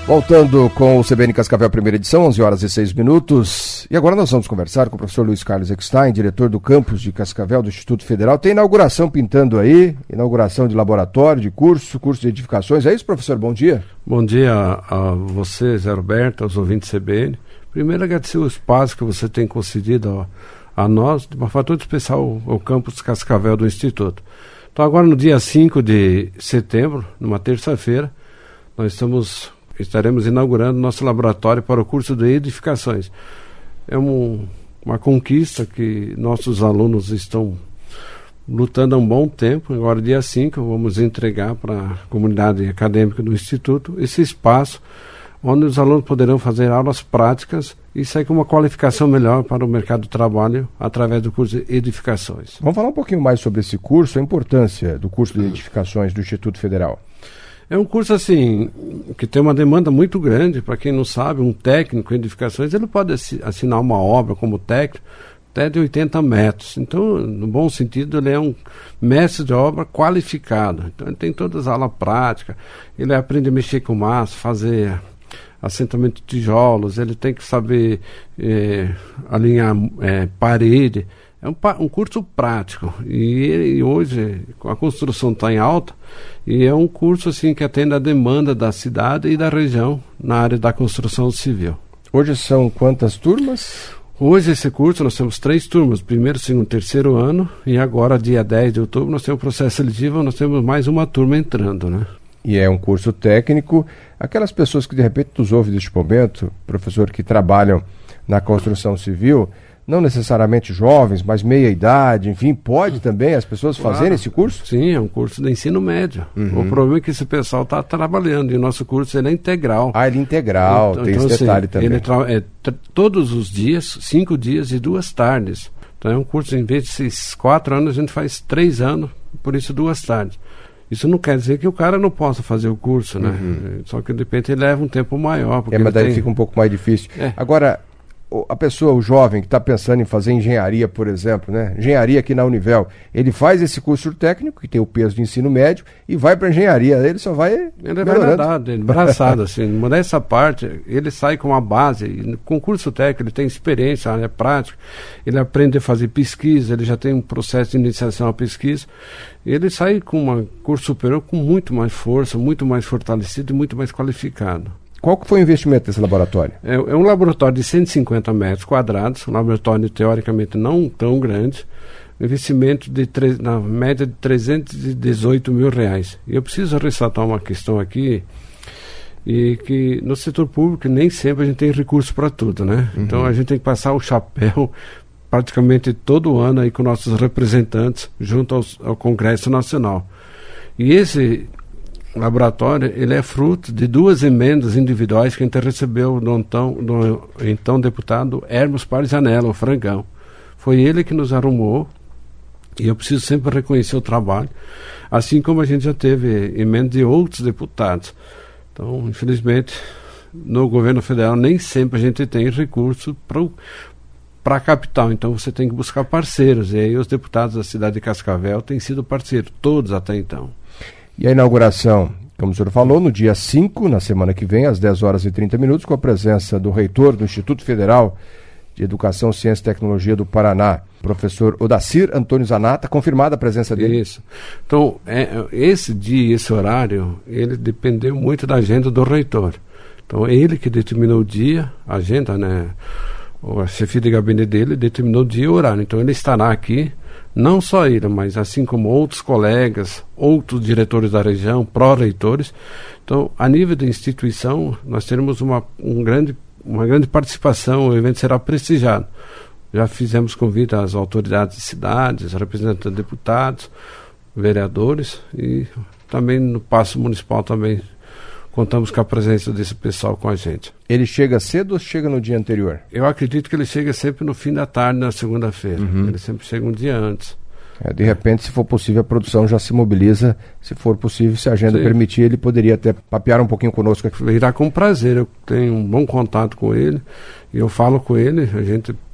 Voltando com o CBN Cascavel, primeira edição, 11 horas e 6 minutos. E agora nós vamos conversar com o professor Luiz Carlos Eckstein, diretor do campus de Cascavel do Instituto Federal. Tem inauguração pintando aí, inauguração de laboratório, de curso de edificações. É isso, professor? Bom dia. Bom dia a você, Zé Roberto, aos ouvintes CBN. Primeiro, agradecer o espaço que você tem concedido a nós, de uma forma muito especial, ao campus Cascavel do Instituto. Então, agora no dia 5 de setembro, numa terça-feira, nós estaremos inaugurando nosso laboratório para o curso de edificações. É uma conquista que nossos alunos estão lutando há um bom tempo. Agora, dia 5, vamos entregar para a comunidade acadêmica do Instituto esse espaço onde os alunos poderão fazer aulas práticas e sair com uma qualificação melhor para o mercado de trabalho através do curso de edificações. Vamos falar um pouquinho mais sobre esse curso, a importância do curso de edificações do Instituto Federal. É um curso, assim, que tem uma demanda muito grande. Para quem não sabe, um técnico em edificações, ele pode assinar uma obra como técnico até de 80 metros. Então, no bom sentido, ele é um mestre de obra qualificado. Então, ele tem todas as aulas práticas, ele aprende a mexer com massa, fazer assentamento de tijolos, ele tem que saber alinhar parede. É um curso prático e hoje a construção está em alta e é um curso assim, que atende a demanda da cidade e da região na área da construção civil. Hoje são quantas turmas? Hoje esse curso nós temos 3 turmas, primeiro, segundo, terceiro ano, e agora dia 10 de outubro nós temos o processo seletivo, nós temos mais uma turma entrando, né? E é um curso técnico. Aquelas pessoas que de repente nos ouvem neste momento, professor, que trabalham na construção civil, não necessariamente jovens, mas meia idade, enfim, pode também as pessoas fazerem esse curso? Sim, é um curso de ensino médio. O problema é que esse pessoal está trabalhando e o nosso curso ele é integral. Ah, ele é integral, tem esse detalhe também. Ele todos os dias, 5 dias e 2 tardes. Então é um curso, em vez de ser 4 anos, a gente faz 3 anos, por isso 2 tardes. Isso não quer dizer que o cara não possa fazer o curso, né? Só que de repente ele leva um tempo maior. Porque mas daí fica um pouco mais difícil. Agora, a pessoa, o jovem que está pensando em fazer engenharia, por exemplo, né? Engenharia aqui na Univel, ele faz esse curso técnico, que tem o peso de ensino médio, e vai para engenharia, ele só vai melhorando. Ele braçado, assim, mudar essa parte, ele sai com uma base, com curso técnico, ele tem experiência, é prática, ele aprende a fazer pesquisa, ele já tem um processo de iniciação à pesquisa, ele sai com um curso superior com muito mais força, muito mais fortalecido e muito mais qualificado. Qual que foi o investimento desse laboratório? É um laboratório de 150 metros quadrados, um laboratório teoricamente não tão grande, um investimento na média de R$318 mil. E eu preciso ressaltar uma questão aqui, e que no setor público nem sempre a gente tem recurso para tudo, né? Então a gente tem que passar o chapéu praticamente todo ano aí com nossos representantes junto ao Congresso Nacional. E esse laboratório, ele é fruto de 2 emendas individuais que a gente recebeu do então deputado Hermes Parzanello, o Frangão. Foi ele que nos arrumou, e eu preciso sempre reconhecer o trabalho, assim como a gente já teve emenda de outros deputados. Então, infelizmente, no governo federal nem sempre a gente tem recurso para a capital, então você tem que buscar parceiros, e aí os deputados da cidade de Cascavel têm sido parceiros, todos até então. E a inauguração, como o senhor falou, no dia 5, na semana que vem, às 10 horas e 30 minutos, com a presença do reitor do Instituto Federal de Educação, Ciência e Tecnologia do Paraná, professor Odacir Antônio Zanata, confirmada a presença dele. Isso. Então, esse dia e esse horário, ele dependeu muito da agenda do reitor. Então, ele que determinou o dia, a agenda, né? A chefia de gabinete dele determinou o dia e o horário. Então, ele estará aqui. Não só ele, mas assim como outros colegas, outros diretores da região, pró-reitores. Então, a nível da instituição, nós teremos uma grande participação, o evento será prestigiado. Já fizemos convite às autoridades de cidades, representantes de deputados, vereadores, e também no Paço Municipal também contamos com a presença desse pessoal com a gente. Ele chega cedo ou chega no dia anterior? Eu acredito que ele chega sempre no fim da tarde, na segunda-feira. Ele sempre chega um dia antes. De repente, se for possível, a produção já se mobiliza. Se for possível, se a agenda permitir, ele poderia até papear um pouquinho conosco aqui. Irá com prazer. Eu tenho um bom contato com ele e eu falo com ele. A gente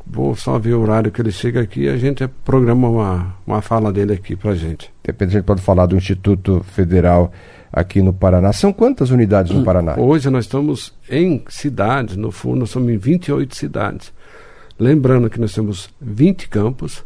vou só ver o horário que ele chega aqui e a gente programa uma fala dele aqui pra gente. Depende, a gente pode falar do Instituto Federal aqui no Paraná. São quantas unidades no Paraná? Hoje nós estamos em cidades, no fundo nós somos em 28 cidades. Lembrando que nós temos 20 campos,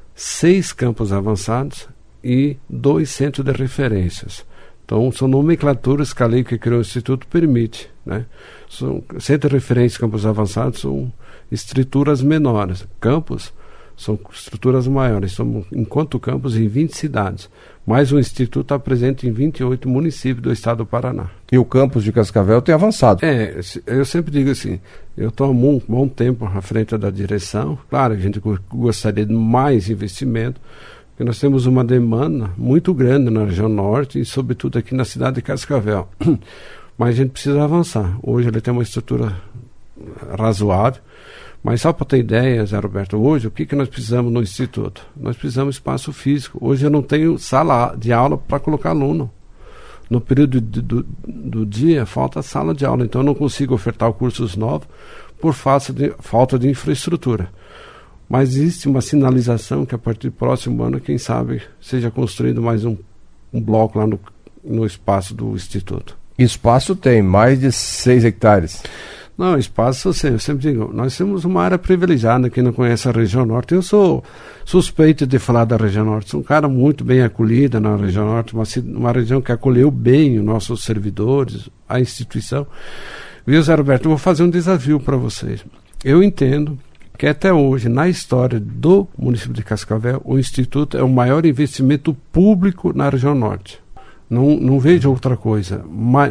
6 campos avançados e 2 centros de referências. Então, são nomenclaturas que a lei que criou o Instituto permite, né? Centro de referência e campos avançados são estruturas menores. Campos são estruturas maiores. Estamos, enquanto campos, em 20 cidades. Mas o Instituto está presente em 28 municípios do estado do Paraná. E o campus de Cascavel tem avançado. Eu sempre digo assim, eu estou há um bom tempo à frente da direção. Claro, a gente gostaria de mais investimento, porque nós temos uma demanda muito grande na região norte e, sobretudo, aqui na cidade de Cascavel. Mas a gente precisa avançar. Hoje ele tem uma estrutura razoável. Mas só para ter ideia, Zé Roberto, hoje o que nós precisamos no Instituto? Nós precisamos de espaço físico. Hoje eu não tenho sala de aula para colocar aluno. No período do dia falta sala de aula, então eu não consigo ofertar cursos novos por falta de infraestrutura. Mas existe uma sinalização que a partir do próximo ano, quem sabe, seja construído mais um bloco lá no espaço do Instituto. Espaço tem, mais de 6 hectares. Não, espaço, assim, eu sempre digo, nós temos uma área privilegiada, quem não conhece a região norte. Eu sou suspeito de falar da região norte, sou um cara muito bem acolhido na região norte, uma região que acolheu bem os nossos servidores, a instituição. Viu, Zé Roberto, eu vou fazer um desafio para vocês. Eu entendo que até hoje, na história do município de Cascavel, o Instituto é o maior investimento público na região norte. Não vejo outra coisa.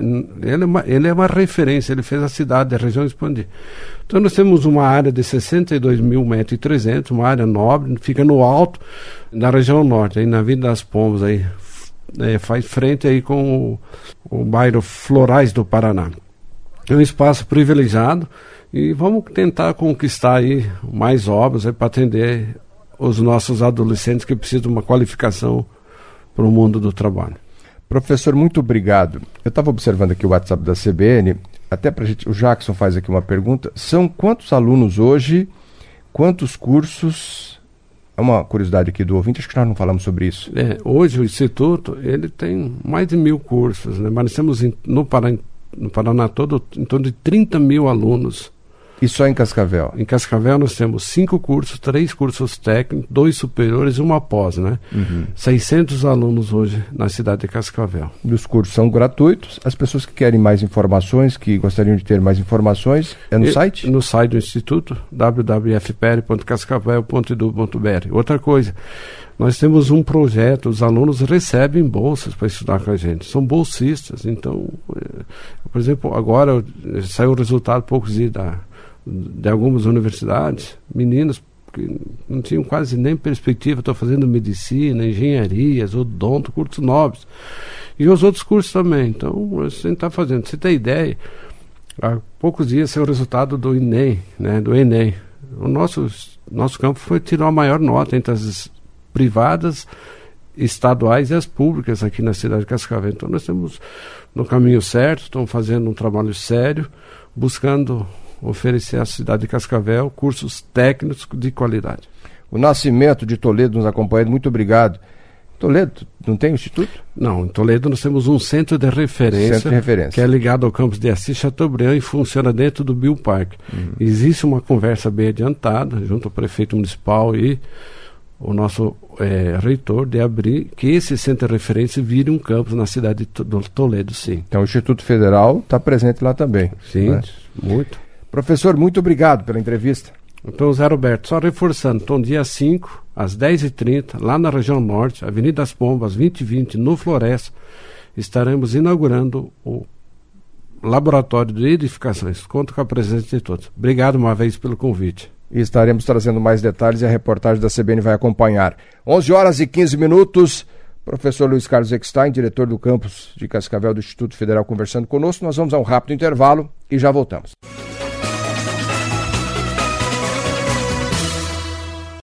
Ele é uma referência, ele fez a cidade, a região expandir. Então nós temos uma área de 62.300 metros, uma área nobre, fica no alto da região norte, aí na Vila das Pombas, aí, faz frente aí com o bairro Florais do Paraná. É um espaço privilegiado e vamos tentar conquistar aí mais obras para atender os nossos adolescentes que precisam de uma qualificação para o mundo do trabalho. Professor, muito obrigado. Eu estava observando aqui o WhatsApp da CBN, até para gente, o Jackson faz aqui uma pergunta. São quantos alunos hoje, quantos cursos? É uma curiosidade aqui do ouvinte, acho que nós não falamos sobre isso. Hoje o Instituto ele tem mais de 1.000 cursos, né? Mas nós temos no Paraná todo em torno de 30 mil alunos. E só em Cascavel? Em Cascavel nós temos 5 cursos, 3 cursos técnicos, 2 superiores e uma pós, né? 600 alunos hoje na cidade de Cascavel. E os cursos são gratuitos. As pessoas que querem mais informações, que gostariam de ter mais informações, é no site? No site do Instituto, www.fpr.cascavel.edu.br. Outra coisa, nós temos um projeto, os alunos recebem bolsas para estudar com a gente, são bolsistas. Então, por exemplo, agora saiu o resultado poucos dias de algumas universidades, meninas que não tinham quase nem perspectiva, estão fazendo medicina, engenharias, odonto, cursos nobres. E os outros cursos também. Então, a gente está fazendo. Você tem ideia, há poucos dias saiu o resultado do Enem, né, do Enem. O nosso campo tirou a maior nota entre as privadas, estaduais e as públicas aqui na cidade de Cascavel. Então, nós estamos no caminho certo, estamos fazendo um trabalho sério, buscando oferecer à cidade de Cascavel cursos técnicos de qualidade. O Nascimento de Toledo nos acompanha, muito obrigado. Toledo, não tem instituto? Não, em Toledo nós temos um centro de referência, que é ligado ao campus de Assis Chateaubriand e funciona dentro do Bioparque. Existe uma conversa bem adiantada junto ao prefeito municipal e o nosso reitor de abrir que esse centro de referência vire um campus na cidade de Toledo, sim. Então o Instituto Federal está presente lá também. Sim, né? Muito. Professor, muito obrigado pela entrevista. Então, Zé Roberto, só reforçando, então dia 5, às 10h30, lá na região norte, Avenida das Pombas, 2020, no Floresta, estaremos inaugurando o Laboratório de Edificações. Conto com a presença de todos. Obrigado uma vez pelo convite. E estaremos trazendo mais detalhes e a reportagem da CBN vai acompanhar. 11h15, professor Luiz Carlos Eckstein, diretor do campus de Cascavel do Instituto Federal, conversando conosco. Nós vamos a um rápido intervalo e já voltamos.